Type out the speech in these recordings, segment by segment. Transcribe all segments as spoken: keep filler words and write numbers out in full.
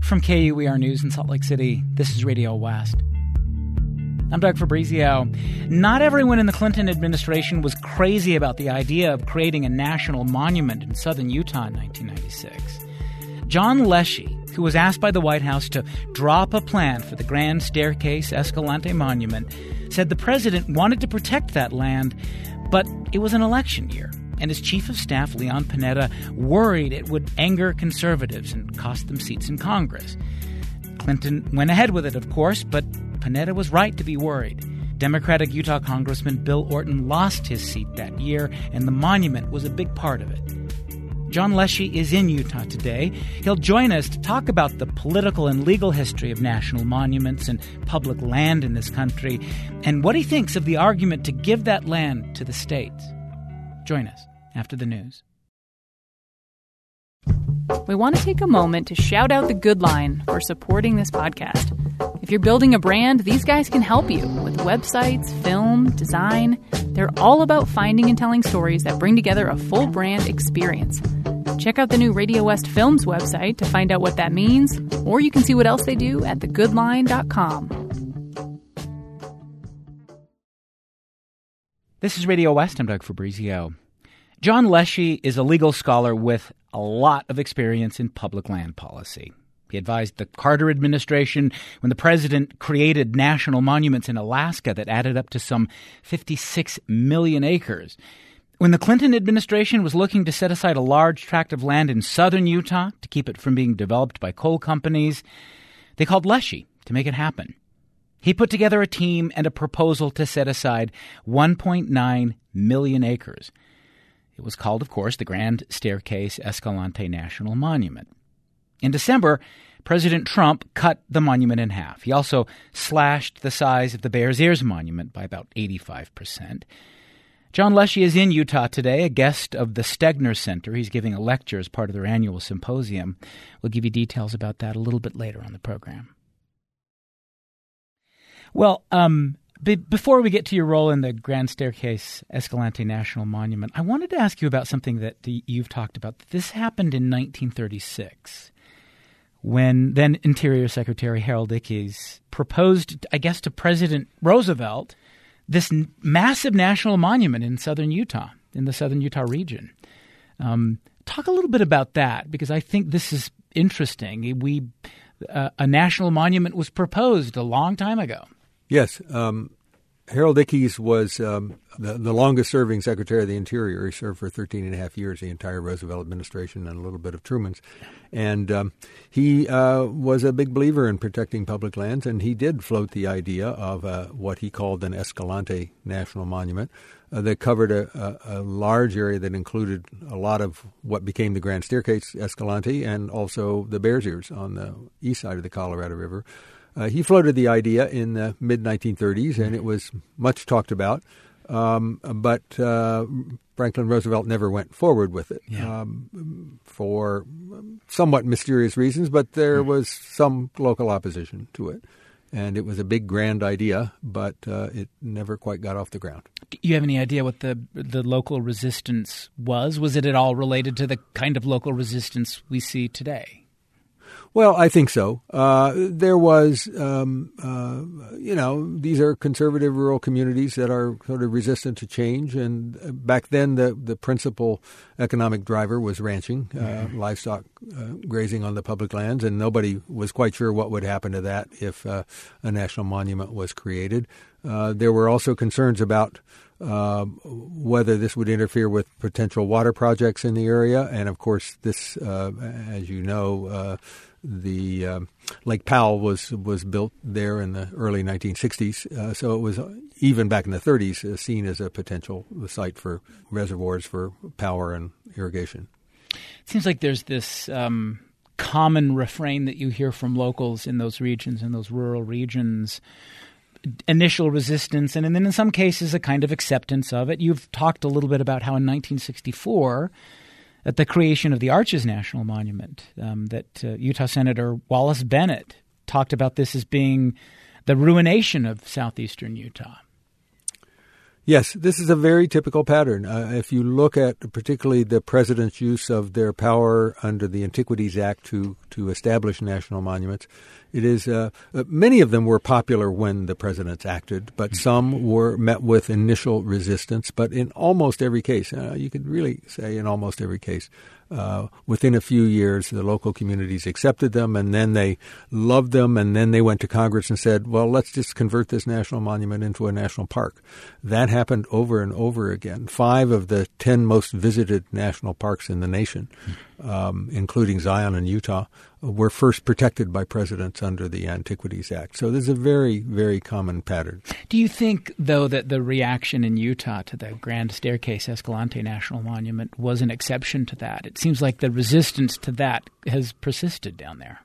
From K U E R News in Salt Lake City, this is Radio West. I'm Doug Fabrizio. Not everyone in the Clinton administration was crazy about the idea of creating a national monument in southern Utah in nineteen ninety-six. John Leshy, who was asked by the White House to draw up a plan for the Grand Staircase Escalante Monument, said the president wanted to protect that land, but it was an election year, and his chief of staff, Leon Panetta, worried it would anger conservatives and cost them seats in Congress. Clinton went ahead with it, of course, but Panetta was right to be worried. Democratic Utah Congressman Bill Orton lost his seat that year, and the monument was a big part of it. John Leshy is in Utah today. He'll join us to talk about the political and legal history of national monuments and public land in this country, and what he thinks of the argument to give that land to the states. Join us after the news. We want to take a moment to shout out The Good Line for supporting this podcast. If you're building a brand, these guys can help you with websites, film, design. They're all about finding and telling stories that bring together a full brand experience. Check out the new Radio West Films website to find out what that means, or you can see what else they do at the good line dot com. This is Radio West. I'm Doug Fabrizio. John Leshy is a legal scholar with a lot of experience in public land policy. He advised the Carter administration when the president created national monuments in Alaska that added up to some fifty-six million acres. When the Clinton administration was looking to set aside a large tract of land in southern Utah to keep it from being developed by coal companies, they called Leshy to make it happen. He put together a team and a proposal to set aside one point nine million acres. It was called, of course, the Grand Staircase Escalante National Monument. In December, President Trump cut the monument in half. He also slashed the size of the Bears Ears Monument by about eighty-five percent. John Leshy is in Utah today, a guest of the Stegner Center. He's giving a lecture as part of their annual symposium. We'll give you details about that a little bit later on the program. Well, um, be- before we get to your role in the Grand Staircase Escalante National Monument, I wanted to ask you about something that the, you've talked about. This happened in nineteen thirty-six, when then Interior Secretary Harold Ickes proposed, I guess, to President Roosevelt this n- massive national monument in southern Utah, in the southern Utah region. Um, talk a little bit about that, because I think this is interesting. We uh, a national monument was proposed a long time ago. Yes. Um, Harold Ickes was um, the, the longest-serving Secretary of the Interior. He served for thirteen and a half years, the entire Roosevelt administration, and a little bit of Truman's. And um, he uh, was a big believer in protecting public lands, and he did float the idea of uh, what he called an Escalante National Monument uh, that covered a, a, a large area that included a lot of what became the Grand Staircase Escalante and also the Bears Ears on the east side of the Colorado River. Uh, he floated the idea in the mid nineteen thirties, and it was much talked about. Um, but uh, Franklin Roosevelt never went forward with it yeah. um, for somewhat mysterious reasons, but there mm-hmm. was some local opposition to it. And it was a big, grand idea, but uh, it never quite got off the ground. Do you have any idea what the the local resistance was? Was it at all related to the kind of local resistance we see today? Well, I think so. Uh, there was, um, uh, you know, these are conservative rural communities that are sort of resistant to change. And back then, the, the principal economic driver was ranching, uh, mm-hmm. livestock uh, grazing on the public lands. And nobody was quite sure what would happen to that if uh, a national monument was created. Uh, there were also concerns about Uh, whether this would interfere with potential water projects in the area. And, of course, this, uh, as you know, uh, the uh, Lake Powell was was built there in the early nineteen sixties. Uh, so it was, even back in the thirties, uh, seen as a potential site for reservoirs for power and irrigation. It seems like there's this um, common refrain that you hear from locals in those regions, in those rural regions, initial resistance, and then in some cases a kind of acceptance of it. You've talked a little bit about how in nineteen sixty-four, at the creation of the Arches National Monument, um, that uh, Utah Senator Wallace Bennett talked about this as being the ruination of southeastern Utah. Yes, this is a very typical pattern. Uh, if you look at particularly the president's use of their power under the Antiquities Act to, to establish national monuments, it is uh, uh, many of them were popular when the presidents acted, but some were met with initial resistance. But in almost every case, uh, you could really say in almost every case, uh, within a few years, the local communities accepted them, and then they loved them, and then they went to Congress and said, well, let's just convert this national monument into a national park. That happened over and over again. Five of the ten most visited national parks in the nation, um, including Zion and Utah, were first protected by presidents under the Antiquities Act. So this is a very, very common pattern. Do you think, though, that the reaction in Utah to the Grand Staircase Escalante National Monument was an exception to that? It seems like the resistance to that has persisted down there.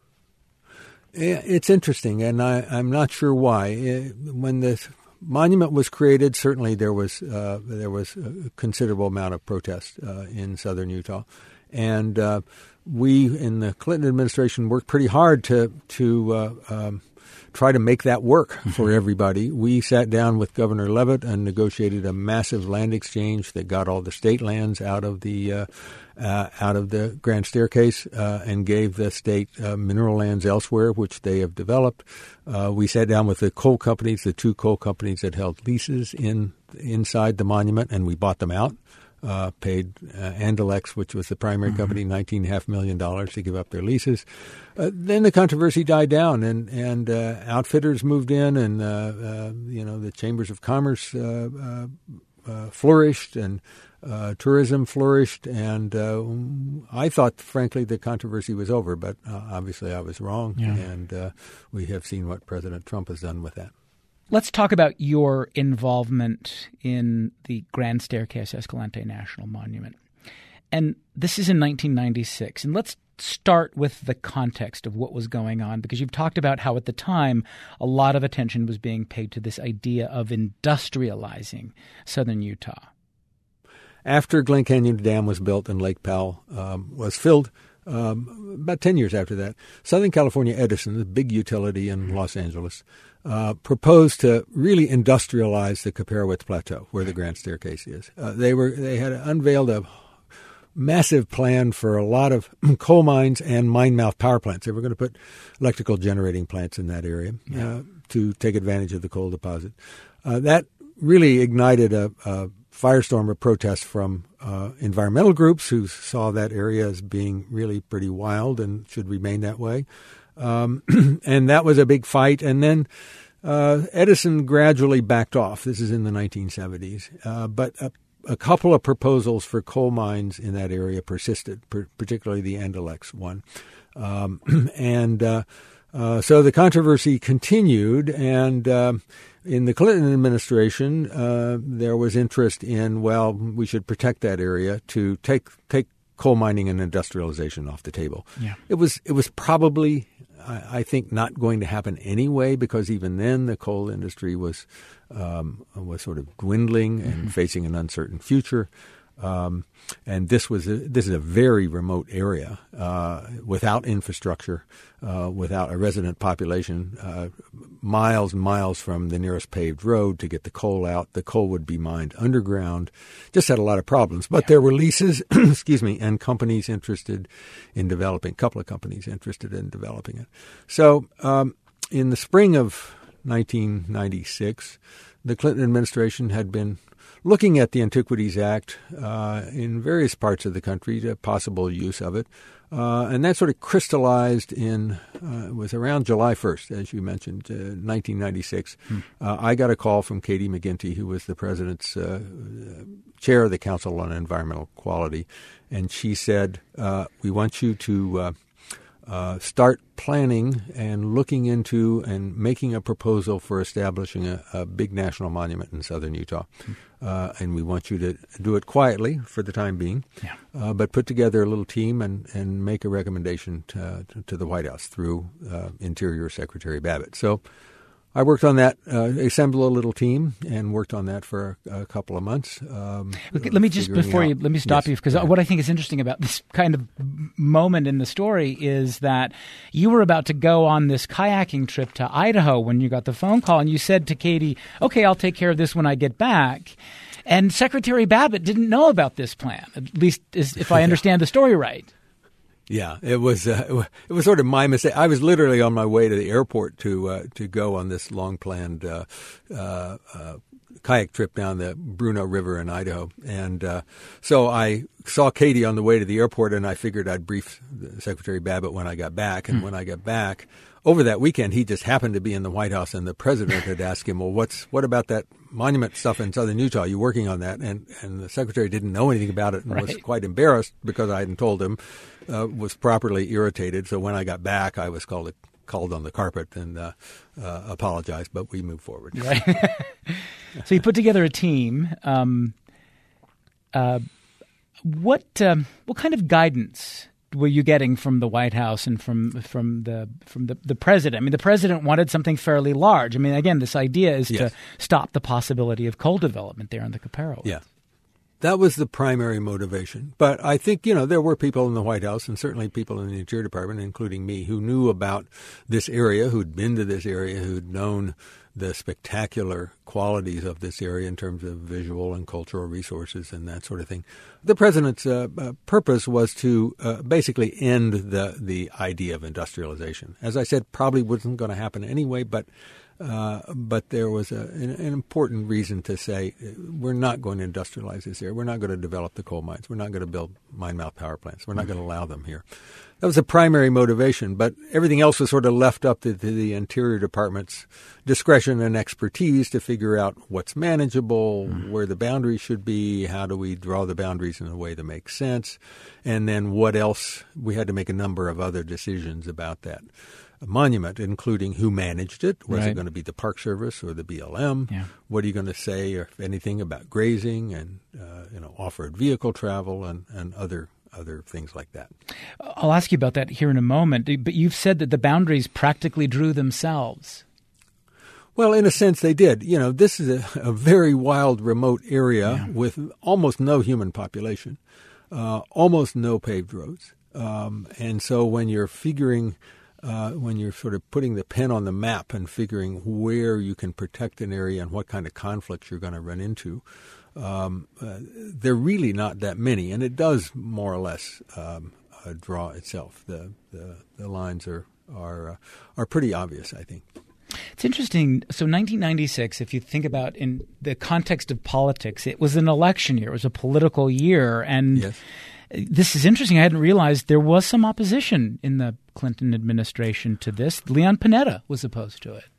It's interesting, and I, I'm not sure why. When the monument was created, certainly there was uh, there was a considerable amount of protest uh, in southern Utah, and uh, we in the Clinton administration worked pretty hard to to uh, um, try to make that work for everybody. We sat down with Governor Leavitt and negotiated a massive land exchange that got all the state lands out of the uh, uh, out of the Grand Staircase uh, and gave the state uh, mineral lands elsewhere, which they have developed. Uh, we sat down with the coal companies, the two coal companies that held leases in inside the monument, and we bought them out. Uh, paid uh, Andalex, which was the primary mm-hmm. company, nineteen point five million dollars to give up their leases. Uh, then the controversy died down, and and uh, outfitters moved in, and uh, uh, you know the chambers of commerce uh, uh, uh, flourished, and uh, tourism flourished. And uh, I thought, frankly, the controversy was over, but uh, obviously I was wrong, yeah. and uh, we have seen what President Trump has done with that. Let's talk about your involvement in the Grand Staircase Escalante National Monument. And this is in nineteen ninety-six. And let's start with the context of what was going on, because you've talked about how at the time a lot of attention was being paid to this idea of industrializing southern Utah. After Glen Canyon Dam was built and Lake Powell um, was filled, um, about ten years after that, Southern California Edison, the big utility in Los Angeles, Uh, proposed to really industrialize the Caparawitz Plateau, where the Grand Staircase is. Uh, they were they had unveiled a massive plan for a lot of coal mines and mine mouth power plants. They were going to put electrical generating plants in that area uh, to take advantage of the coal deposit. Uh, that really ignited a, a firestorm of protest from uh, environmental groups who saw that area as being really pretty wild and should remain that way. Um, and that was a big fight. And then uh, Edison gradually backed off. This is in the nineteen seventies. Uh, but a, a couple of proposals for coal mines in that area persisted, per, particularly the Andalex one. Um, and uh, uh, so the controversy continued. And uh, in the Clinton administration, uh, there was interest in, well, we should protect that area to take take coal mining and industrialization off the table. Yeah. It was it was probably, I, I think, not going to happen anyway, because even then the coal industry was um, was sort of dwindling and mm-hmm. facing an uncertain future. Um, and this was a, this is a very remote area uh, without infrastructure, uh, without a resident population, uh, miles and miles from the nearest paved road to get the coal out. The coal would be mined underground. Just had a lot of problems. But yeah. there were leases, excuse me, and companies interested in developing, a couple of companies interested in developing it. So um, in the spring of nineteen ninety-six, the Clinton administration had been looking at the Antiquities Act uh, in various parts of the country, to possible use of it. Uh, and that sort of crystallized in, uh, it was around July first, as you mentioned, uh, nineteen ninety-six. Hmm. Uh, I got a call from Katie McGinty, who was the president's uh, chair of the Council on Environmental Quality. And she said, uh, we want you to uh, uh, start planning and looking into and making a proposal for establishing a, a big national monument in southern Utah. Hmm. Uh, and we want you to do it quietly for the time being, yeah. uh, but put together a little team and, and make a recommendation to, to, to the White House through uh, Interior Secretary Babbitt. So I worked on that, uh, assembled a little team, and worked on that for a, a couple of months. Um, okay, let me just before out. you let me stop yes. you because what I think is interesting about this kind of moment in the story is that you were about to go on this kayaking trip to Idaho when you got the phone call, and you said to Katie, "Okay, I'll take care of this when I get back." And Secretary Babbitt didn't know about this plan, at least if I understand the story right. Yeah, it was uh, it was sort of my mistake. I was literally on my way to the airport to uh, to go on this long planned uh, uh, uh, kayak trip down the Bruneau River in Idaho, and uh, so I saw Katie on the way to the airport, and I figured I'd brief Secretary Babbitt when I got back. And mm. when I got back over that weekend, he just happened to be in the White House, and the president had asked him, "Well, what's what about that monument stuff in southern Utah? Are you working on that?" And and the secretary didn't know anything about it and right. was quite embarrassed because I hadn't told him. Uh, was properly irritated. So when I got back, I was called called on the carpet and uh, uh, apologized, but we moved forward. Right. So you put together a team. Um, uh, what um, what kind of guidance were you getting from the White House and from from the from the, the president? I mean, the president wanted something fairly large. I mean, again, this idea is yes. to stop the possibility of coal development there in the Caparo. Yeah. That was the primary motivation. But I think, you know, there were people in the White House and certainly people in the Interior Department, including me, who knew about this area, who'd been to this area, who'd known the spectacular qualities of this area in terms of visual and cultural resources and that sort of thing. The president's uh, uh, purpose was to uh, basically end the, the idea of industrialization. As I said, probably wasn't going to happen anyway, but Uh, but there was a, an, an important reason to say we're not going to industrialize this area. We're not going to develop the coal mines. We're not going to build mine mouth power plants. We're not going to allow them here. That was the primary motivation, but everything else was sort of left up to, to the Interior Department's discretion and expertise to figure out what's manageable, mm-hmm. where the boundaries should be, how do we draw the boundaries in a way that makes sense, and then what else. We had to make a number of other decisions about that monument, including who managed it. Was right. it going to be the Park Service or the B L M? Yeah. What are you going to say, if anything, about grazing and uh, you know off-road vehicle travel and, and other other things like that? I'll ask you about that here in a moment, but you've said that the boundaries practically drew themselves. Well, in a sense, they did. You know, this is a, a very wild, remote area yeah. with almost no human population, uh, almost no paved roads. Um, and so when you're figuring Uh, when you're sort of putting the pen on the map and figuring where you can protect an area and what kind of conflicts you're going to run into, um, uh, they're really not that many, and it does more or less um, uh, draw itself. The the, the lines are are uh, are pretty obvious, I think. It's interesting. So nineteen ninety-six, if you think about in the context of politics, it was an election year. It was a political year, and yes. This is interesting. I hadn't realized there was some opposition in the Clinton administration to this. Leon Panetta was opposed to it.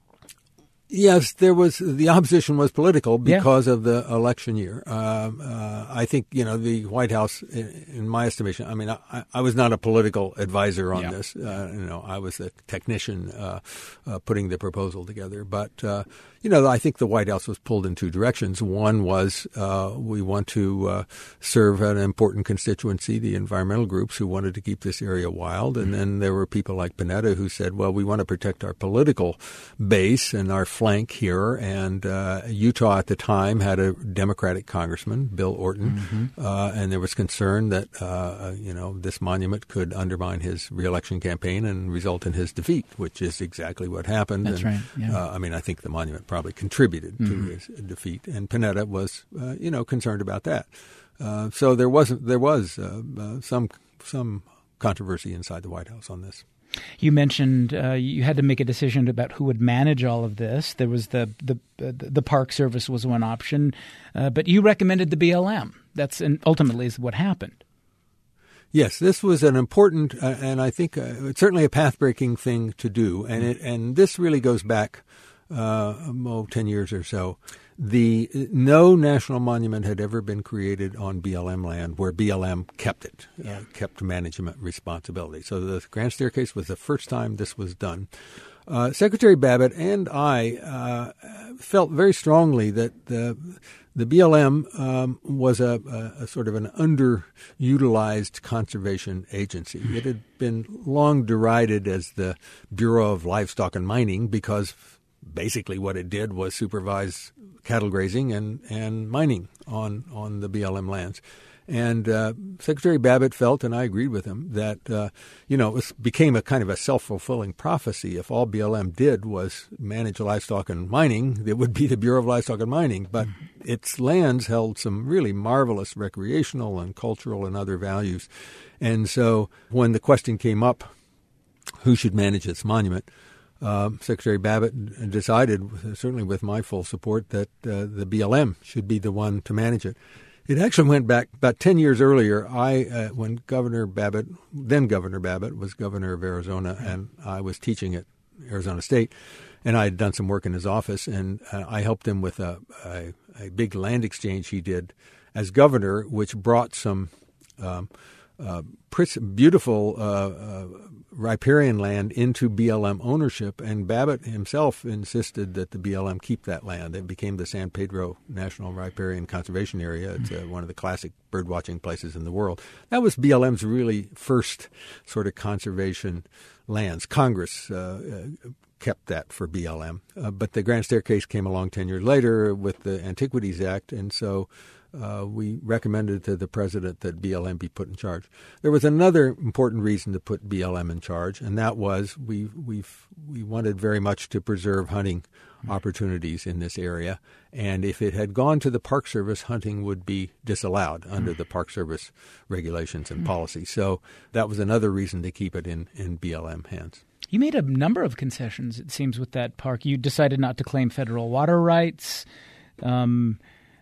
Yes, there was. The opposition was political because yeah. of the election year. Uh, uh, I think, you know, the White House, in, in my estimation, I mean, I, I was not a political advisor on yeah. this. Uh, you know, I was a technician uh, uh, putting the proposal together. But, uh, you know, I think the White House was pulled in two directions. One was uh, we want to uh, serve an important constituency, the environmental groups who wanted to keep this area wild. And mm-hmm. then there were people like Panetta who said, well, we want to protect our political base and our flank here. And uh, Utah at the time had a Democratic congressman, Bill Orton, mm-hmm. uh, and there was concern that, uh, you know, this monument could undermine his reelection campaign and result in his defeat, which is exactly what happened. That's and, right. Yeah. Uh, I mean, I think the monument probably contributed mm-hmm. to his defeat, and Panetta was, uh, you know, concerned about that. Uh, so there wasn't there was uh, uh, some some controversy inside the White House on this. You mentioned uh, you had to make a decision about who would manage all of this. There was the the uh, the Park Service was one option, uh, but you recommended the B L M. That's and ultimately is what happened. Yes, this was an important uh, and I think uh, it's certainly a path-breaking thing to do, and it, and this really goes back uh, oh, ten years or so. The no national monument had ever been created on B L M land where B L M kept it, yeah. uh, kept management responsibility. So the Grand Staircase was the first time this was done. Uh, Secretary Babbitt and I uh, felt very strongly that the the B L M um, was a, a, a sort of an underutilized conservation agency. It had been long derided as the Bureau of Livestock and Mining because basically what it did was supervise cattle grazing and, and mining on, on the B L M lands. And uh, Secretary Babbitt felt, and I agreed with him, that, uh, you know, it was, became a kind of a self-fulfilling prophecy. If all B L M did was manage livestock and mining, it would be the Bureau of Livestock and Mining. But mm-hmm. its lands held some really marvelous recreational and cultural and other values. And so when the question came up, who should manage its monument, uh, Secretary Babbitt decided, certainly with my full support, that uh, the B L M should be the one to manage it. It actually went back about ten years earlier. I, uh, when Governor Babbitt, then Governor Babbitt, was governor of Arizona, and I was teaching at Arizona State, and I had done some work in his office, and uh, I helped him with a, a, a big land exchange he did as governor, which brought some um, uh, beautiful uh, uh, riparian land into B L M ownership, and Babbitt himself insisted that the B L M keep that land. It became the San Pedro National Riparian Conservation Area. It's uh, one of the classic bird watching places in the world. That was B L M's really first sort of conservation lands. Congress uh, uh, kept that for B L M, uh, but the Grand Staircase came along ten years later with the Antiquities Act, and so Uh, we recommended to the president that B L M be put in charge. There was another important reason to put B L M in charge, and that was we we we wanted very much to preserve hunting opportunities in this area. And if it had gone to the Park Service, hunting would be disallowed under the Park Service regulations and policy. So that was another reason to keep it in, in B L M hands. You made a number of concessions, it seems, with that park. You decided not to claim federal water rights. Um,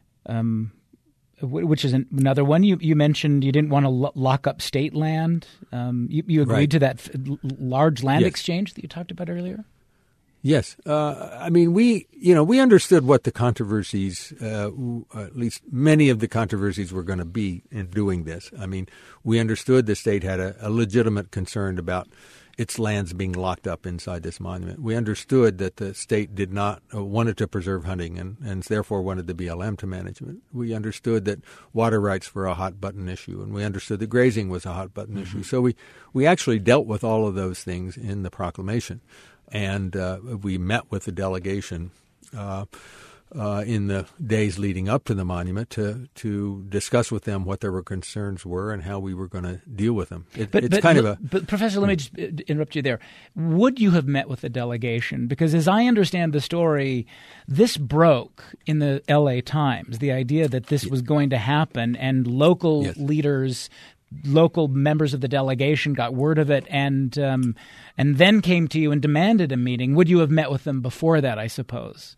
um, Which is another one. You you mentioned you didn't want to lo- lock up state land. Um, you, you agreed right. to that f- large land yes. exchange that you talked about earlier? Yes. Uh, I mean, we you know we understood what the controversies, uh, at least many of the controversies, were going to be in doing this. I mean, we understood the state had a, a legitimate concern about its lands being locked up inside this monument. We understood that the state did not uh, wanted to preserve hunting and, and therefore wanted the B L M to manage it. We understood that water rights were a hot button issue, and we understood that grazing was a hot button mm-hmm. issue. So we, we actually dealt with all of those things in the proclamation, and uh, we met with the delegation uh, uh, in the days leading up to the monument to to discuss with them what their concerns were and how we were going to deal with them. It, but, it's but, kind of a. But Professor, let me just interrupt you there. Would you have met with the delegation? Because as I understand the story, this broke in the L A Times. The idea that this was going to happen, and local yes. leaders. Local members of the delegation got word of it and um, and then came to you and demanded a meeting. Would you have met with them before that, I suppose?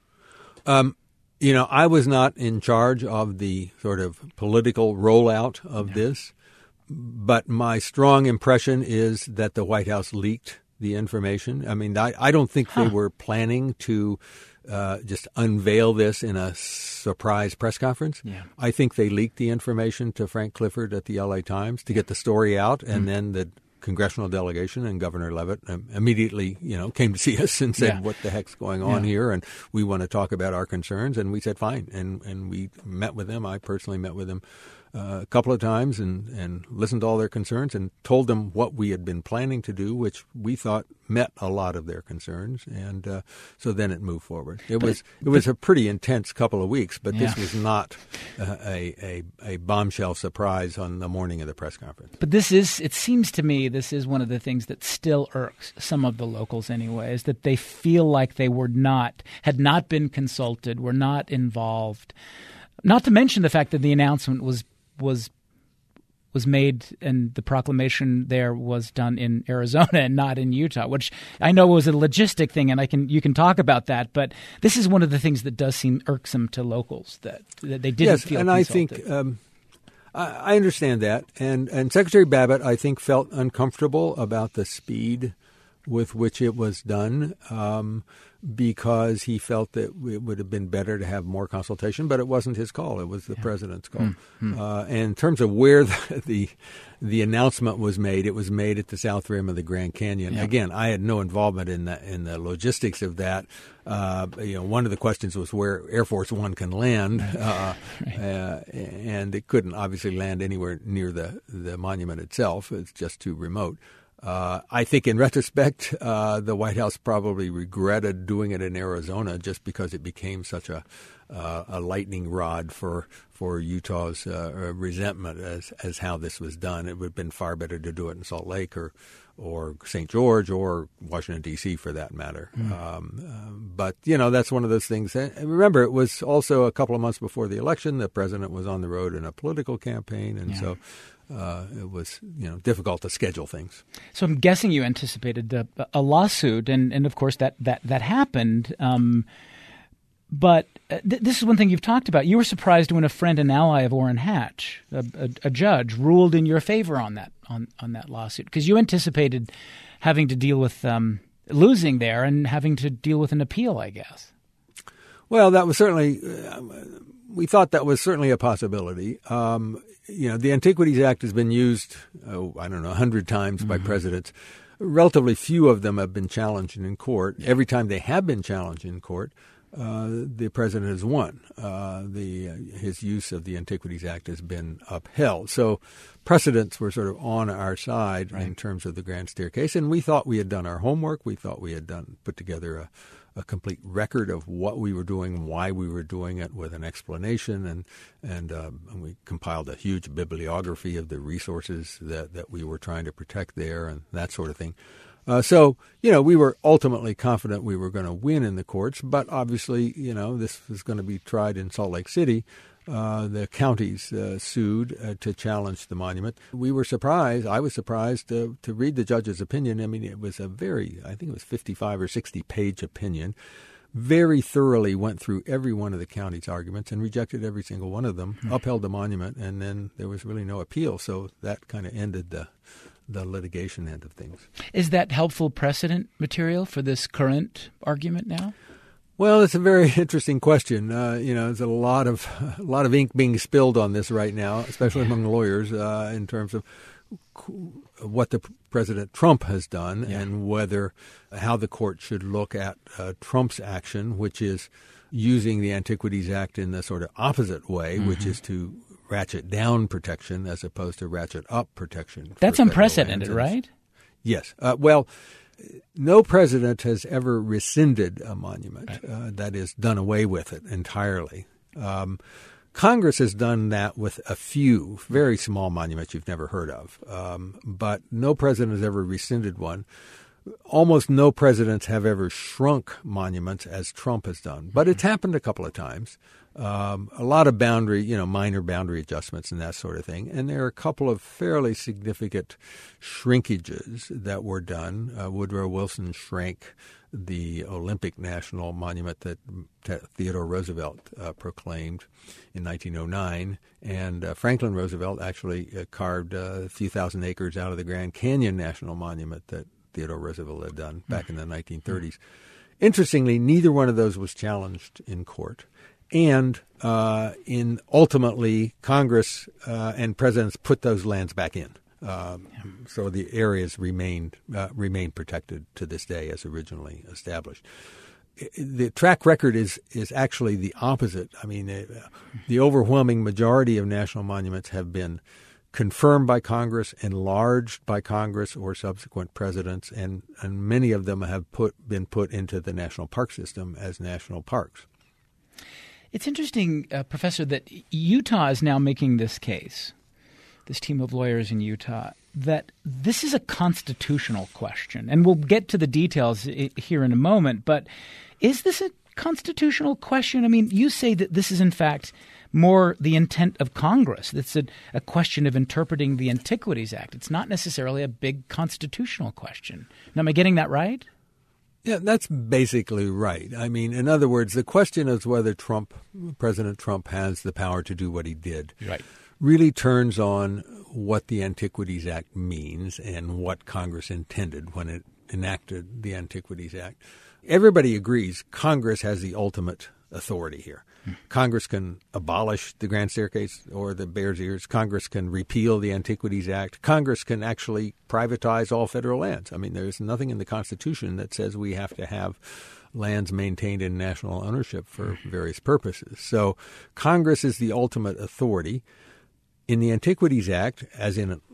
Um, you know, I was not in charge of the sort of political rollout of no. this, but my strong impression is that the White House leaked the information. I mean, I, I don't think huh. they were planning to uh, just unveil this in a surprise press conference. Yeah. I think they leaked the information to Frank Clifford at the L A Times to get the story out, and mm. then the congressional delegation and Governor Leavitt um, immediately, you know, came to see us and said, yeah. what the heck's going on yeah. here? And we want to talk about our concerns. And we said, fine. And and we met with them. I personally met with them uh, a couple of times and, and listened to all their concerns and told them what we had been planning to do, which we thought met a lot of their concerns. And uh, so then it moved forward. It but, was it was but, a pretty intense couple of weeks, but yeah. this was not uh, a, a, a bombshell surprise on the morning of the press conference. But this is, it seems to me, this is one of the things that still irks some of the locals anyway, is that they feel like they were not, had not been consulted, were not involved. Not to mention the fact that the announcement was was was made and the proclamation there was done in Arizona and not in Utah, which I know was a logistic thing, and I can you can talk about that. But this is one of the things that does seem irksome to locals, that, that they didn't yes, feel and consulted. I think um, I, I understand that, and and Secretary Babbitt, I think, felt uncomfortable about the speed with which it was done. Um, because he felt that it would have been better to have more consultation, but it wasn't his call. It was the yeah. president's call. Mm-hmm. Uh, and in terms of where the, the the announcement was made, it was made at the south rim of the Grand Canyon. Yeah. Again, I had no involvement in the in the logistics of that. Uh, you know, one of the questions was where Air Force One can land, uh, right. uh, and it couldn't obviously land anywhere near the, the monument itself. It's just too remote. Uh, I think in retrospect, uh, the White House probably regretted doing it in Arizona just because it became such a uh, a lightning rod for for Utah's uh, resentment as as how this was done. It would have been far better to do it in Salt Lake or or Saint George or Washington, D C for that matter. Mm. Um, uh, but, you know, that's one of those things. And remember, it was also a couple of months before the election. The president was on the road in a political campaign, and yeah. so uh, it was, you know, difficult to schedule things. So I'm guessing you anticipated a, a lawsuit, and, and of course that, that, that happened. Um, but th- this is one thing you've talked about. You were surprised when a friend and ally of Orrin Hatch, a, a, a judge, ruled in your favor on that on, on that lawsuit, because you anticipated having to deal with um, losing there and having to deal with an appeal, I guess. Well, that was certainly uh, we thought that was certainly a possibility. Um, you know, the Antiquities Act has been used, oh, I don't know, a hundred times mm-hmm. by presidents. Relatively few of them have been challenged in court. Every time they have been challenged in court, Uh, the president has won. Uh, the uh, his use of the Antiquities Act has been upheld. So precedents were sort of on our side right. in terms of the grand staircase, and we thought we had done our homework. We thought we had done put together a, a complete record of what we were doing, why we were doing it, with an explanation, and and, uh, and we compiled a huge bibliography of the resources that, that we were trying to protect there and that sort of thing. Uh, so, you know, we were ultimately confident we were going to win in the courts, but obviously, you know, this was going to be tried in Salt Lake City. Uh, the counties uh, sued uh, to challenge the monument. We were surprised. I was surprised to, to read the judge's opinion. I mean, it was a very, I think it was fifty-five or sixty page opinion. Very thoroughly went through every one of the county's arguments and rejected every single one of them, mm-hmm. upheld the monument, and then there was really no appeal. So that kind of ended the the litigation end of things. Is that helpful precedent material for this current argument now? Well, it's a very interesting question. Uh, you know, there's a lot of a lot of ink being spilled on this right now, especially yeah. among lawyers, uh, in terms of what the President Trump has done yeah. and whether how the court should look at uh, Trump's action, which is using the Antiquities Act in the sort of opposite way, mm-hmm. which is to ratchet down protection as opposed to ratchet up protection. That's unprecedented, right? Yes. Uh, well, no president has ever rescinded a monument, right. uh, that is, done away with it entirely. Um, Congress has done that with a few very small monuments you've never heard of, um, but no president has ever rescinded one. Almost no presidents have ever shrunk monuments as Trump has done, but it's happened a couple of times. Um, a lot of boundary, you know, minor boundary adjustments and that sort of thing. And there are a couple of fairly significant shrinkages that were done. Uh, Woodrow Wilson shrank the Olympic National Monument that Theodore Roosevelt uh, proclaimed in nineteen oh nine. And uh, Franklin Roosevelt actually uh, carved uh, a few thousand acres out of the Grand Canyon National Monument that Theodore Roosevelt had done back in the nineteen thirties. Interestingly, neither one of those was challenged in court. And uh, in ultimately, Congress uh, and presidents put those lands back in. Um, yeah. So the areas remained uh, remain protected to this day as originally established. The track record is is actually the opposite. I mean, uh, the overwhelming majority of national monuments have been confirmed by Congress, enlarged by Congress or subsequent presidents, and, and many of them have put been put into the national park system as national parks. It's interesting, uh, Professor, that Utah is now making this case, this team of lawyers in Utah, that this is a constitutional question. And we'll get to the details here in a moment. But is this a constitutional question? I mean, you say that this is, in fact, more the intent of Congress. It's a, a question of interpreting the Antiquities Act. It's not necessarily a big constitutional question. Now, am I getting that right? Yeah, that's basically right. I mean, in other words, the question is whether Trump, President Trump, has the power to do what he did. Right. Really turns on what the Antiquities Act means and what Congress intended when it enacted the Antiquities Act. Everybody agrees Congress has the ultimate authority here. Congress can abolish the Grand Staircase or the Bears Ears. Congress can repeal the Antiquities Act. Congress can actually privatize all federal lands. I mean, there's nothing in the Constitution that says we have to have lands maintained in national ownership for various purposes. So Congress is the ultimate authority. In the Antiquities Act, as in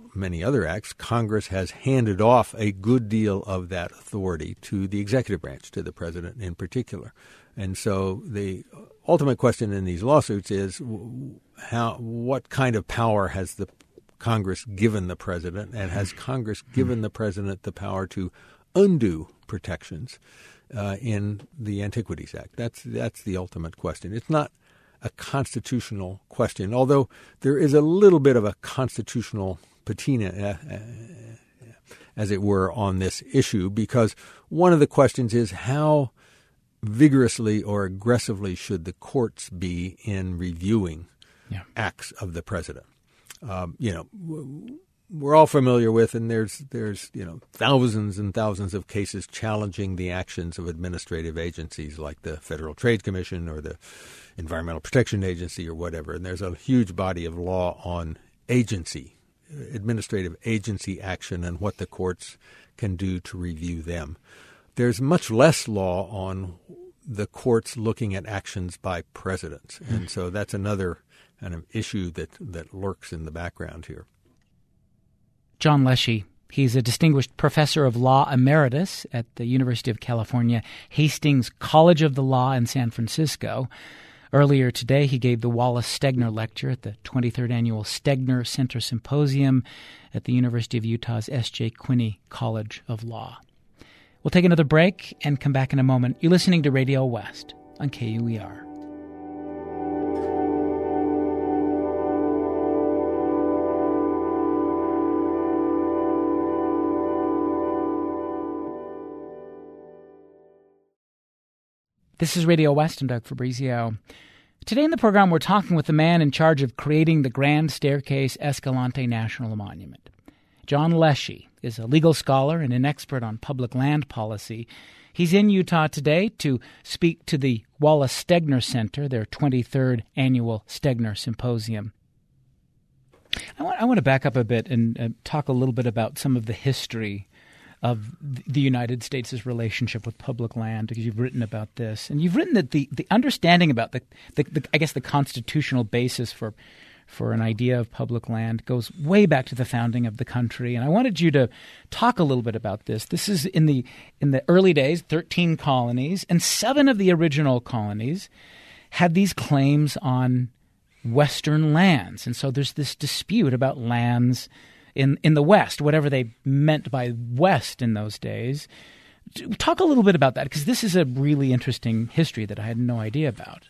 many other acts, Congress has handed off a good deal of that authority to the executive branch, to the president in particular. And so the ultimate question in these lawsuits is how, what kind of power has the Congress given the president, and has Congress given the president the power to undo protections uh, in the Antiquities Act? That's that's the ultimate question. It's not a constitutional question, although there is a little bit of a constitutional patina, uh, uh, as it were, on this issue, because one of the questions is how vigorously or aggressively should the courts be in reviewing yeah. acts of the president? Um, you know, we're all familiar with, and there's there's you know thousands and thousands of cases challenging the actions of administrative agencies like the Federal Trade Commission or the Environmental Protection Agency or whatever. And there's a huge body of law on agency, administrative agency action, and what the courts can do to review them. There's much less law on the courts looking at actions by presidents. And so that's another kind of issue that, that lurks in the background here. John Leshy, he's a distinguished professor of law emeritus at the University of California, Hastings College of the Law in San Francisco. Earlier today, he gave the Wallace Stegner Lecture at the twenty-third Annual Stegner Center Symposium at the University of Utah's S J Quinney College of Law. We'll take another break and come back in a moment. You're listening to Radio West on K U E R. This is Radio West. I'm Doug Fabrizio. Today in the program, we're talking with the man in charge of creating the Grand Staircase Escalante National Monument. John Leshy is a legal scholar and an expert on public land policy. He's in Utah today to speak to the Wallace Stegner Center, their twenty-third Annual Stegner Symposium. I want, I want to back up a bit and uh, talk a little bit about some of the history of the United States' relationship with public land, because you've written about this. And you've written that the, the understanding about the, the, the, I guess, the constitutional basis for for an idea of public land goes way back to the founding of the country. And I wanted you to talk a little bit about this. This is in the in the early days, thirteen colonies, and seven of the original colonies had these claims on Western lands. And so there's this dispute about lands in in the West, whatever they meant by West in those days. Talk a little bit about that, because this is a really interesting history that I had no idea about.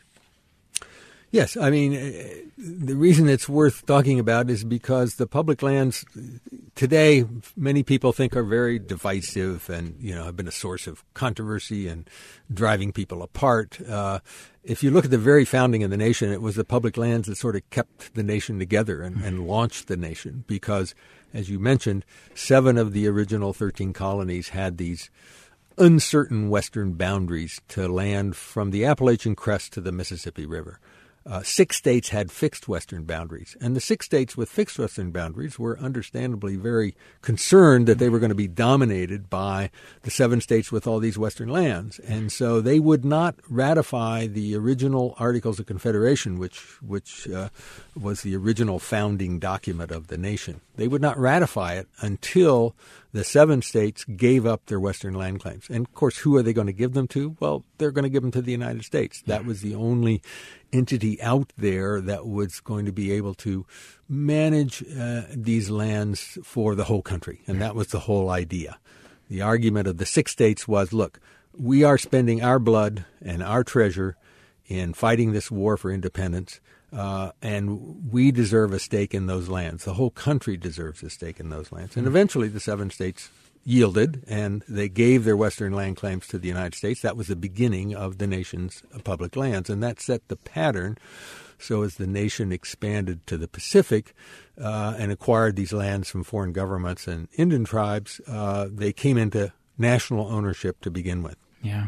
Yes, I mean, the reason it's worth talking about is because the public lands today, many people think are very divisive and, you know, have been a source of controversy and driving people apart. Uh, if you look at the very founding of the nation, it was the public lands that sort of kept the nation together and, and launched the nation because, as you mentioned, seven of the original thirteen colonies had these uncertain western boundaries to land from the Appalachian Crest to the Mississippi River. Uh, six states had fixed western boundaries, and the six states with fixed western boundaries were understandably very concerned that they were going to be dominated by the seven states with all these western lands. And so they would not ratify the original Articles of Confederation, which which uh, was the original founding document of the nation. They would not ratify it until the seven states gave up their western land claims. And, of course, who are they going to give them to? Well, they're going to give them to the United States. That was the only entity out there that was going to be able to manage uh, these lands for the whole country. And that was the whole idea. The argument of the six states was, look, we are spending our blood and our treasure in fighting this war for independence, uh, and we deserve a stake in those lands. The whole country deserves a stake in those lands. And eventually the seven states yielded, and they gave their western land claims to the United States. That was the beginning of the nation's public lands, and that set the pattern. So as the nation expanded to the Pacific uh, and acquired these lands from foreign governments and Indian tribes, uh, they came into national ownership to begin with. Yeah.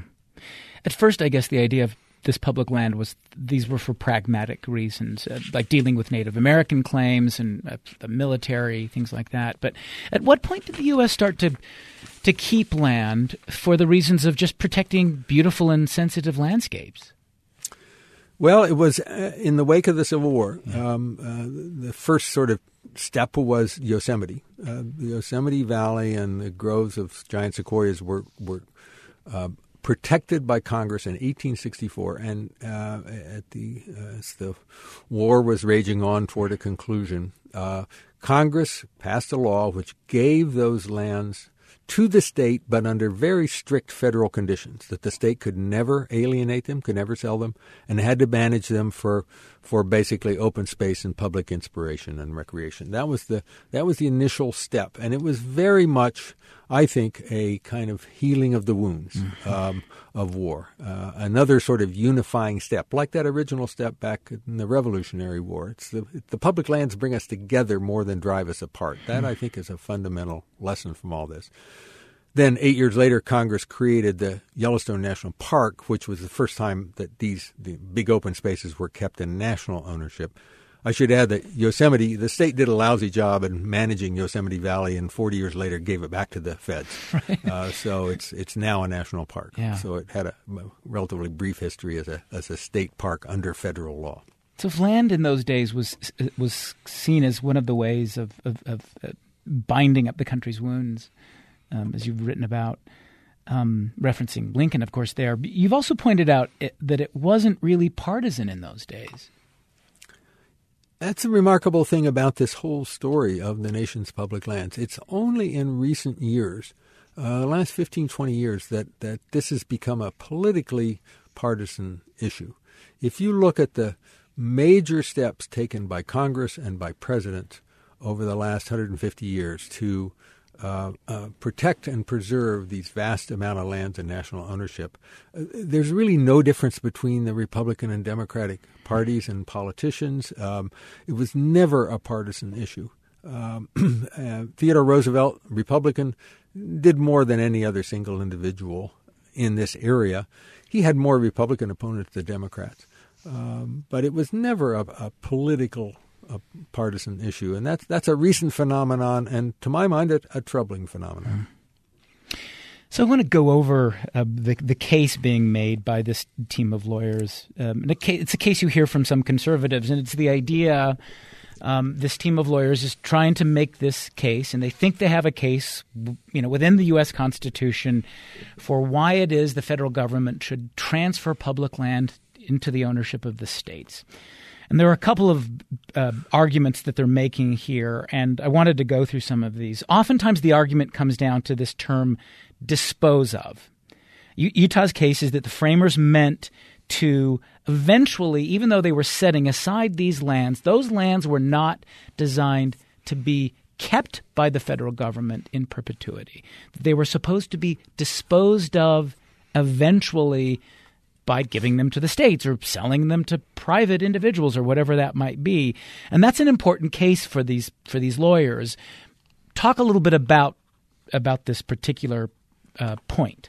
At first, I guess the idea of this public land was these were for pragmatic reasons, uh, like dealing with Native American claims and uh, the military, things like that. But at what point did the U S start to to keep land for the reasons of just protecting beautiful and sensitive landscapes? Well, it was uh, in the wake of the Civil War. Yeah. Um, uh, the first sort of step was Yosemite. Uh, the Yosemite Valley and the groves of giant sequoias were were uh, protected by Congress in eighteen sixty-four, and uh, at the uh, as the war was raging on toward a conclusion, uh, Congress passed a law which gave those lands to the state, but under very strict federal conditions, that the state could never alienate them, could never sell them, and had to manage them for for basically open space and public inspiration and recreation. That was the that was the initial step, and it was very much, I think, a kind of healing of the wounds mm-hmm. um, of war. Uh, another sort of unifying step, like that original step back in the Revolutionary War. It's the the public lands bring us together more than drive us apart. That, mm-hmm. I think, is a fundamental lesson from all this. Then eight years later, Congress created the Yellowstone National Park, which was the first time that these the big open spaces were kept in national ownership. I should add that Yosemite, the state did a lousy job in managing Yosemite Valley, and forty years later gave it back to the feds. Right. Uh, so it's it's now a national park. Yeah. So it had a relatively brief history as a as a state park under federal law. So if land in those days was was seen as one of the ways of of, of uh, binding up the country's wounds, Um, as you've written about, um, referencing Lincoln, of course, there. But you've also pointed out it, that it wasn't really partisan in those days. That's a remarkable thing about this whole story of the nation's public lands. It's only in recent years, uh, the last fifteen, twenty years, that, that this has become a politically partisan issue. If you look at the major steps taken by Congress and by presidents over the last one hundred fifty years to Uh, uh, protect and preserve these vast amount of lands in national ownership, uh, there's really no difference between the Republican and Democratic parties and politicians. Um, it was never a partisan issue. Um, uh, Theodore Roosevelt, Republican, did more than any other single individual in this area. He had more Republican opponents than Democrats. Um, but it was never a, a political a partisan issue, and that's that's a recent phenomenon, and to my mind, a, a troubling phenomenon. So I want to go over uh, the the case being made by this team of lawyers. Um, and a case, it's a case you hear from some conservatives, and it's the idea um, this team of lawyers is trying to make this case, and they think they have a case, you know, within the U S Constitution for why it is the federal government should transfer public land into the ownership of the states. And there are a couple of uh, arguments that they're making here, and I wanted to go through some of these. Oftentimes the argument comes down to this term, dispose of. U- Utah's case is that the framers meant to eventually, even though they were setting aside these lands, those lands were not designed to be kept by the federal government in perpetuity. They were supposed to be disposed of eventually by giving them to the states or selling them to private individuals or whatever that might be. And that's an important case for these for these lawyers. Talk a little bit about about this particular uh, point.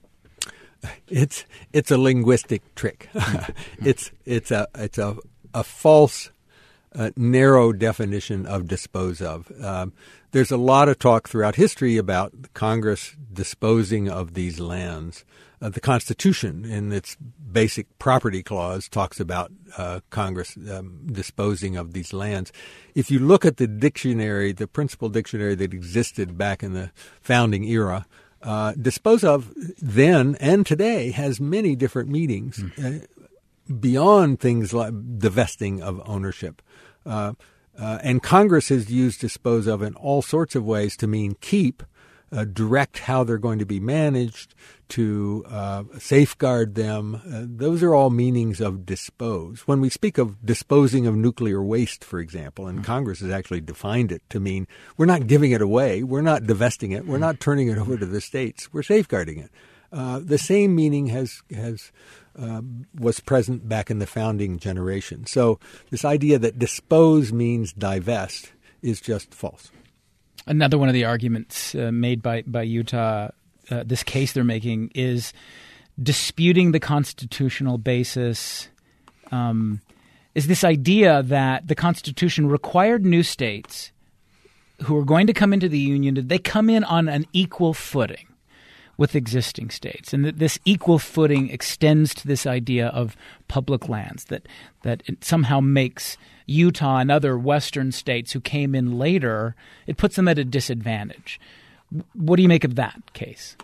It's it's a linguistic trick. it's it's a it's a a false, uh, narrow definition of dispose of. Um, there's a lot of talk throughout history about Congress disposing of these lands. Uh, the Constitution, in its basic property clause, talks about uh, Congress um, disposing of these lands. If you look at the dictionary, the principal dictionary that existed back in the founding era, uh, dispose of then and today has many different meanings mm. uh, beyond things like divesting of ownership. Uh, uh, and Congress has used dispose of in all sorts of ways to mean keep, Uh, direct how they're going to be managed, to uh, safeguard them. Uh, those are all meanings of dispose. When we speak of disposing of nuclear waste, for example, and mm-hmm. Congress has actually defined it to mean we're not giving it away, we're not divesting it, we're not turning it over to the states, we're safeguarding it. Uh, the same meaning has has uh, was present back in the founding generation. So this idea that dispose means divest is just false. Another one of the arguments uh, made by, by Utah, uh, this case they're making, is disputing the constitutional basis, um, is this idea that the Constitution required new states who are going to come into the Union, they come in on an equal footing, with existing states, and that this equal footing extends to this idea of public lands, that that it somehow makes Utah and other western states who came in later, it puts them at a disadvantage. What do you make of that case?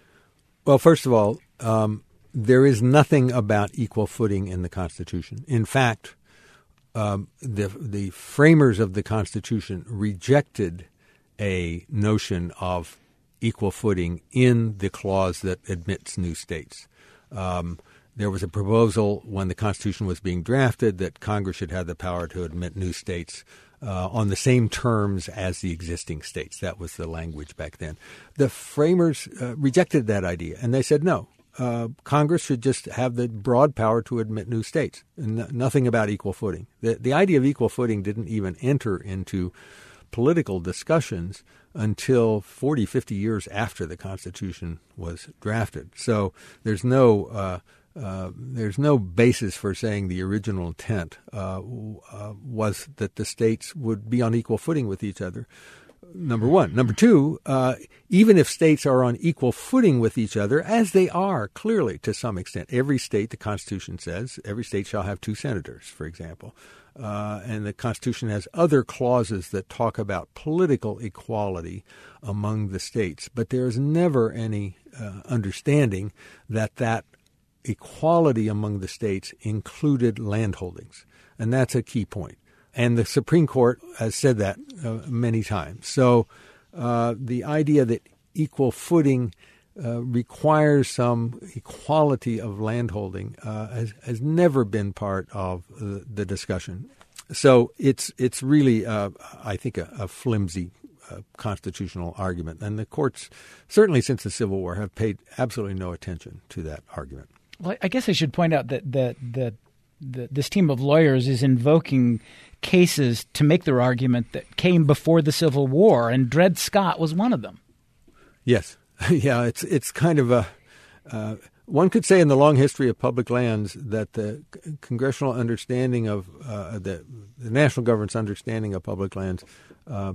Well, first of all, um, there is nothing about equal footing in the Constitution. In fact, um, the the framers of the Constitution rejected a notion of equal footing in the clause that admits new states. Um, there was a proposal when the Constitution was being drafted that Congress should have the power to admit new states uh, on the same terms as the existing states. That was the language back then. The framers uh, rejected that idea, and they said no. Uh, Congress should just have the broad power to admit new states, and n- nothing about equal footing. The, the idea of equal footing didn't even enter into political discussions until forty, fifty years after the Constitution was drafted. So there's no uh, uh, there's no basis for saying the original intent uh, uh, was that the states would be on equal footing with each other. Number one. Number two, uh, even if states are on equal footing with each other, as they are clearly to some extent, every state, the Constitution says, every state shall have two senators, for example. Uh, and the Constitution has other clauses that talk about political equality among the states. But there is never any uh, understanding that that equality among the states included landholdings. And that's a key point. And the Supreme Court has said that uh, many times. So uh, the idea that equal footing uh, requires some equality of landholding uh, has, has never been part of uh, the discussion. So it's it's really, uh, I think, a, a flimsy uh, constitutional argument. And the courts, certainly since the Civil War, have paid absolutely no attention to that argument. Well, I guess I should point out that the the The, this team of lawyers is invoking cases to make their argument that came before the Civil War, and Dred Scott was one of them. Yes. Yeah, it's it's kind of a uh, – one could say in the long history of public lands that the congressional understanding of uh, – the, the national government's understanding of public lands uh,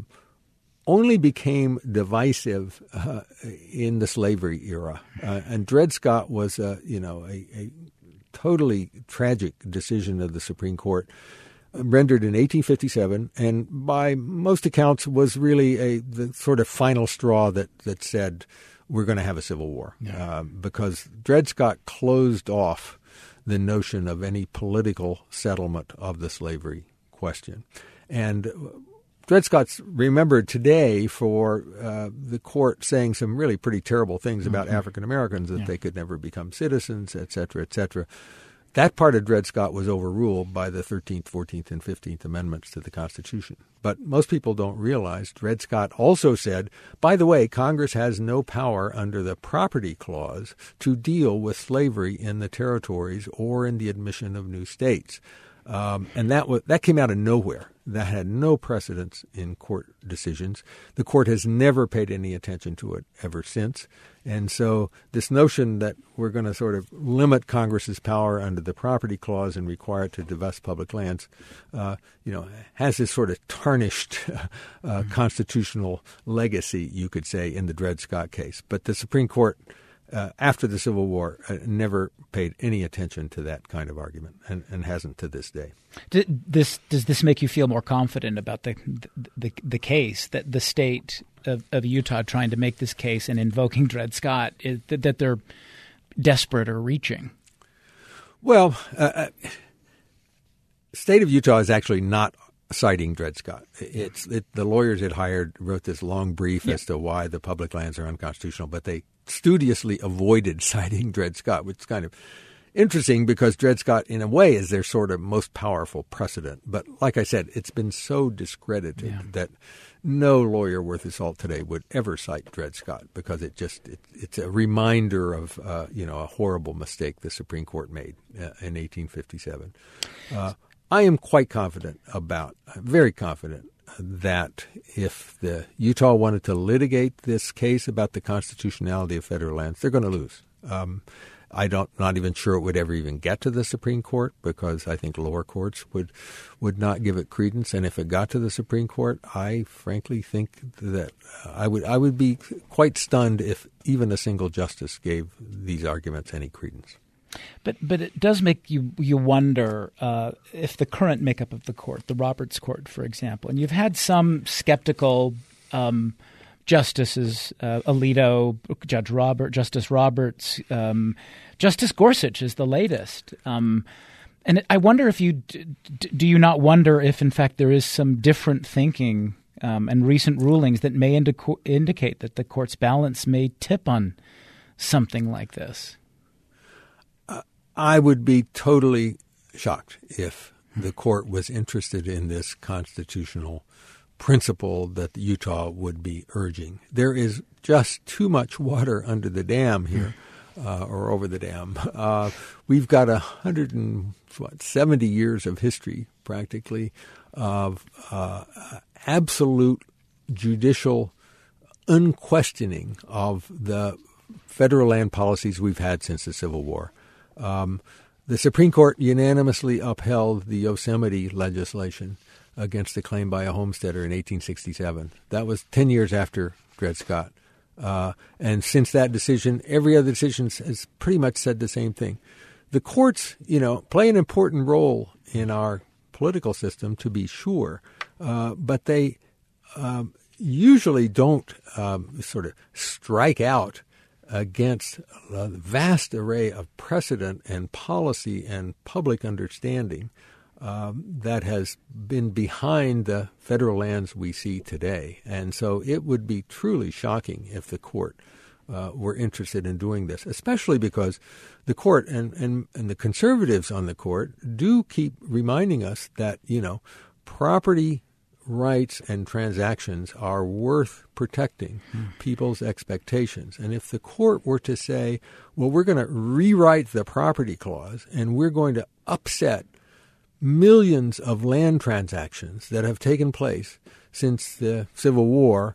only became divisive uh, in the slavery era. Uh, and Dred Scott was, uh, you know, a, a – totally tragic decision of the Supreme Court, rendered in eighteen fifty-seven, and by most accounts was really a the sort of final straw that, that said we're going to have a civil war, yeah. uh, because Dred Scott closed off the notion of any political settlement of the slavery question. And Dred Scott's remembered today for uh, the court saying some really pretty terrible things about mm-hmm. African Americans, that yeah. they could never become citizens, et cetera, et cetera. That part of Dred Scott was overruled by the thirteenth, fourteenth, and fifteenth Amendments to the Constitution. But most people don't realize Dred Scott also said, by the way, Congress has no power under the Property Clause to deal with slavery in the territories or in the admission of new states. Um, and that was, that came out of nowhere. That had no precedence in court decisions. The court has never paid any attention to it ever since. And so this notion that we're going to sort of limit Congress's power under the Property Clause and require it to divest public lands, uh, you know, has this sort of tarnished uh, uh, constitutional legacy, you could say, in the Dred Scott case. But the Supreme Court, Uh, after the Civil War, uh, never paid any attention to that kind of argument, and, and hasn't to this day. Does this does this make you feel more confident about the the, the case that the state of, of Utah trying to make this case and invoking Dred Scott is that, that they're desperate or reaching? Well, uh, state of Utah is actually not citing Dred Scott. It's it, the lawyers it hired wrote this long brief yeah. as to why the public lands are unconstitutional, but they studiously avoided citing Dred Scott, which is kind of interesting because Dred Scott, in a way, is their sort of most powerful precedent. But like I said, it's been so discredited yeah. that no lawyer worth his salt today would ever cite Dred Scott because it just it, it's a reminder of uh, you know a horrible mistake the Supreme Court made uh, in eighteen fifty-seven. Uh, I am quite confident about, very confident, that if the Utah wanted to litigate this case about the constitutionality of federal lands, they're going to lose. Um, I don't not even sure it would ever even get to the Supreme Court, because I think lower courts would would not give it credence. And if it got to the Supreme Court, I frankly think that I would I would be quite stunned if even a single justice gave these arguments any credence. But but it does make you you wonder uh, if the current makeup of the court, the Roberts Court, for example, and you've had some skeptical um, justices, uh, Alito, Judge Robert, Justice Roberts, um, Justice Gorsuch is the latest. Um, and it, I wonder if you d- do you not wonder if, in fact, there is some different thinking um, and recent rulings that may indico- indicate that the court's balance may tip on something like this. Uh, I would be totally shocked if the court was interested in this constitutional principle that Utah would be urging. There is just too much water under the dam here, uh, or over the dam. Uh, we've got a hundred and what, seventy years of history, practically, of uh, absolute judicial unquestioning of the federal land policies we've had since the Civil War. Um, the Supreme Court unanimously upheld the Yosemite legislation against a claim by a homesteader in eighteen sixty-seven. That was ten years after Dred Scott. Uh, and since that decision, every other decision has pretty much said the same thing. The courts, you know, play an important role in our political system, to be sure, uh, but they um, usually don't um, sort of strike out against a vast array of precedent and policy and public understanding Um, that has been behind the federal lands we see today. And so it would be truly shocking if the court uh, were interested in doing this, especially because the court and, and, and the conservatives on the court do keep reminding us that, you know, property rights and transactions are worth protecting hmm. people's expectations. And if the court were to say, well, we're going to rewrite the property clause and we're going to upset millions of land transactions that have taken place since the Civil War,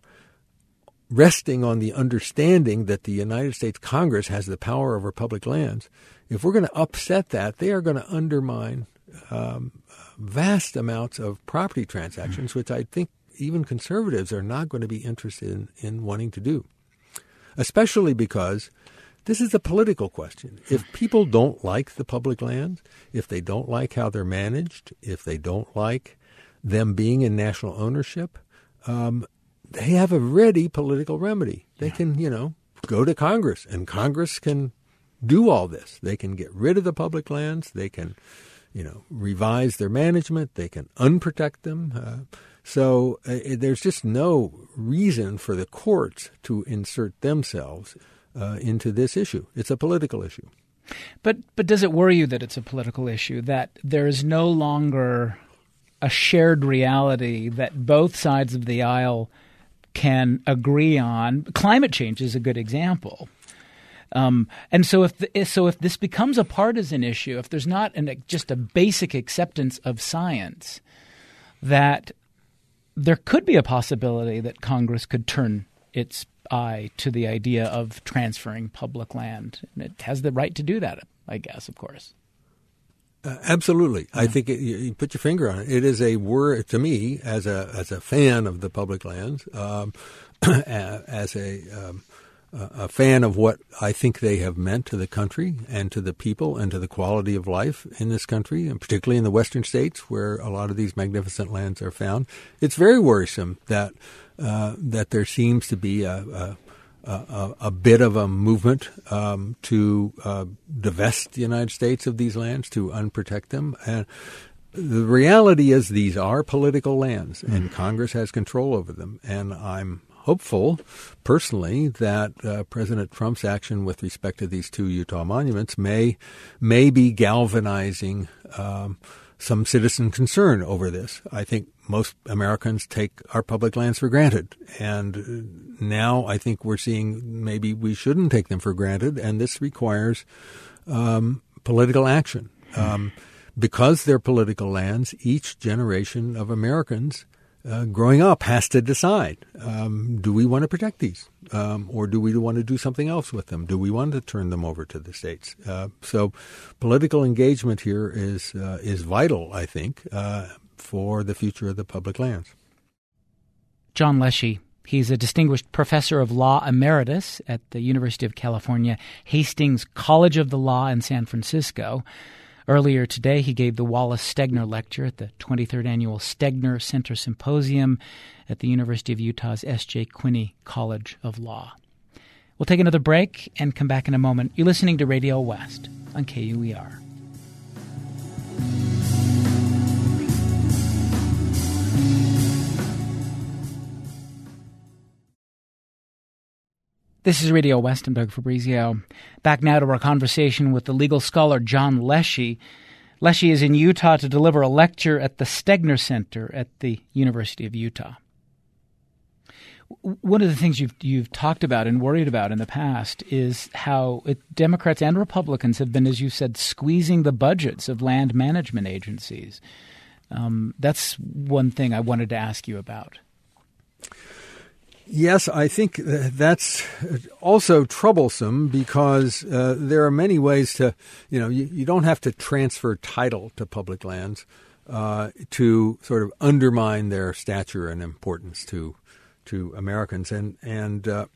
resting on the understanding that the United States Congress has the power over public lands, if we're going to upset that, they are going to undermine um, vast amounts of property transactions, mm-hmm. which I think even conservatives are not going to be interested in, in wanting to do, especially because this is a political question. If people don't like the public lands, if they don't like how they're managed, if they don't like them being in national ownership, um, they have a ready political remedy. They yeah. can, you know, go to Congress, and Congress can do all this. They can get rid of the public lands. They can, you know, revise their management. They can unprotect them. Uh, so uh, there's just no reason for the courts to insert themselves Uh, into this issue. It's a political issue. But but does it worry you that it's a political issue, that there is no longer a shared reality that both sides of the aisle can agree on? Climate change is a good example. Um, and so if the, so if this becomes a partisan issue, if there's not an, just a basic acceptance of science, that there could be a possibility that Congress could turn its eye to the idea of transferring public land. And it has the right to do that, I guess, of course. Uh, absolutely. Yeah. I think it, you, you put your finger on it. It is a word to me, as a as a fan of the public lands, um, as a um, a fan of what I think they have meant to the country and to the people and to the quality of life in this country, and particularly in the western states where a lot of these magnificent lands are found. It's very worrisome that uh, that there seems to be a, a A, a bit of a movement um, to uh, divest the United States of these lands, to unprotect them. And the reality is these are political lands, and mm-hmm. Congress has control over them. And I'm hopeful, personally, that uh, President Trump's action with respect to these two Utah monuments may may be galvanizing um, some citizen concern over this. I think most Americans take our public lands for granted. And now I think we're seeing maybe we shouldn't take them for granted. And this requires um, political action. Um, because they're political lands, each generation of Americans uh, growing up has to decide, um, do we want to protect these? Um, or do we want to do something else with them? Do we want to turn them over to the states? Uh, so political engagement here is uh, is vital, I think, uh, for the future of the public lands. John Leshy. He's a distinguished professor of law emeritus at the University of California, Hastings College of the Law in San Francisco. Earlier today, he gave the Wallace Stegner Lecture at the twenty-third Annual Stegner Center Symposium at the University of Utah's S J Quinney College of Law. We'll take another break and come back in a moment. You're listening to Radio West on K U E R. This is Radio West. I'm Doug Fabrizio. Back now to our conversation with the legal scholar John Leshy. Leshy is in Utah to deliver a lecture at the Stegner Center at the University of Utah. One of the things you've you've talked about and worried about in the past is how it, Democrats and Republicans have been, as you said, squeezing the budgets of land management agencies. Um, that's one thing I wanted to ask you about. Yes, I think that's also troublesome because uh, there are many ways to, you know, you, you don't have to transfer title to public lands uh, to sort of undermine their stature and importance to to Americans. And, and uh,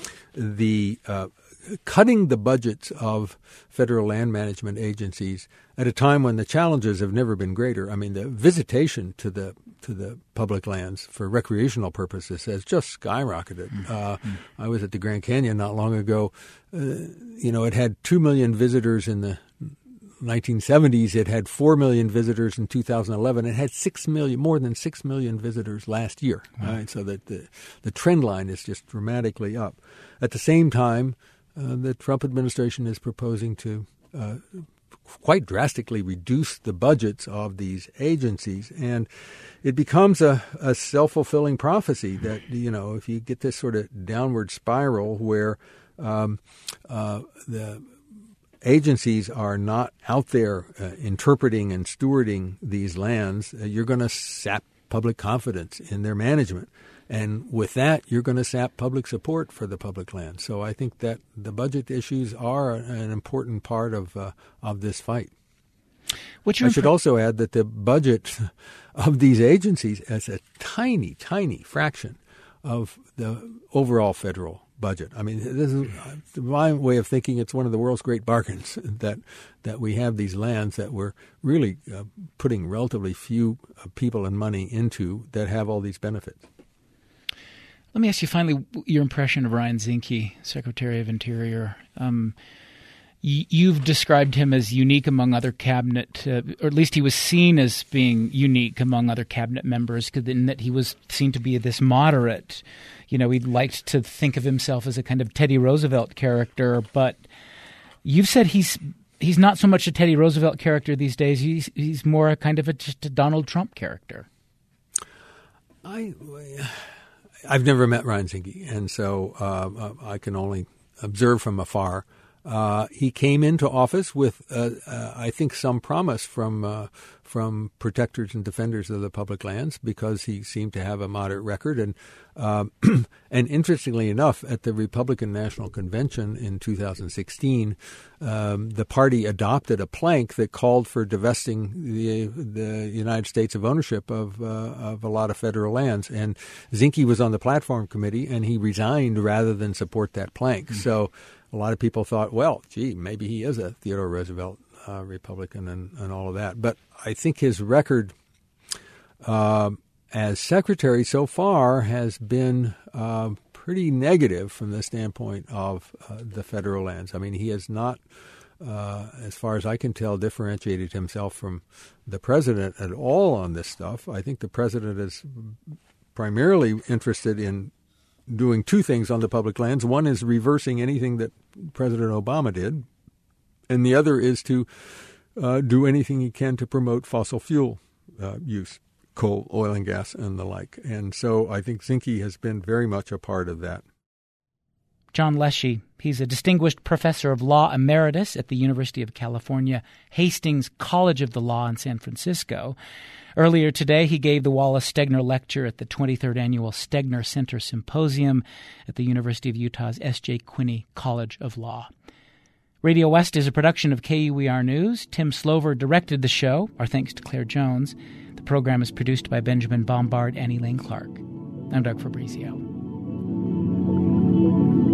the uh, cutting the budgets of federal land management agencies at a time when the challenges have never been greater. I mean, the visitation to the to the public lands for recreational purposes has just skyrocketed. Mm-hmm. Uh, I was at the Grand Canyon not long ago. Uh, you know, it had two million visitors in the nineteen seventies. It had four million visitors in two thousand eleven. It had six million, more than six million visitors last year. Wow. Right? So that the, the trend line is just dramatically up. At the same time, uh, the Trump administration is proposing to uh, quite drastically reduce the budgets of these agencies. And it becomes a, a self-fulfilling prophecy that, you know, if you get this sort of downward spiral where um, uh, the agencies are not out there uh, interpreting and stewarding these lands, uh, you're going to sap public confidence in their management. And with that, you're going to sap public support for the public land. So I think that the budget issues are an important part of uh, of this fight. What's your I should imp- also add that the budget of these agencies is a tiny, tiny fraction of the overall federal budget. I mean, this is my way of thinking. It's one of the world's great bargains that that we have these lands that we're really uh, putting relatively few uh, people and money into that have all these benefits. Let me ask you finally your impression of Ryan Zinke, Secretary of Interior. Um, y- you've described him as unique among other cabinet, uh, or at least he was seen as being unique among other cabinet members, in that he was seen to be this moderate. You know, he liked to think of himself as a kind of Teddy Roosevelt character, but you've said he's he's not so much a Teddy Roosevelt character these days. He's he's more a kind of a, just a Donald Trump character. I. I've never met Ryan Zinke, and so uh, I can only observe from afar. Uh, he came into office with, uh, uh, I think, some promise from uh, from protectors and defenders of the public lands because he seemed to have a moderate record. And um, and interestingly enough, at the Republican National Convention in two thousand sixteen, um, the party adopted a plank that called for divesting the the United States of ownership of uh, of a lot of federal lands. And Zinke was on the platform committee, and he resigned rather than support that plank. Mm-hmm. So a lot of people thought, well, gee, maybe he is a Theodore Roosevelt uh, Republican and, and all of that. But I think his record uh, as secretary so far has been uh, pretty negative from the standpoint of uh, the federal lands. I mean, he has not, uh, as far as I can tell, differentiated himself from the president at all on this stuff. I think the president is primarily interested in doing two things on the public lands. One is reversing anything that President Obama did, and the other is to uh, do anything he can to promote fossil fuel uh, use, coal, oil and gas, and the like. And so I think Zinke has been very much a part of that. John Leshy. He's a distinguished professor of law emeritus at the University of California, Hastings College of the Law in San Francisco. Earlier today, he gave the Wallace Stegner Lecture at the twenty-third Annual Stegner Center Symposium at the University of Utah's S J Quinney College of Law. Radio West is a production of K U E R News. Tim Slover directed the show. Our thanks to Claire Jones. The program is produced by Benjamin Bombard and Elaine Clark. I'm Doug Fabrizio.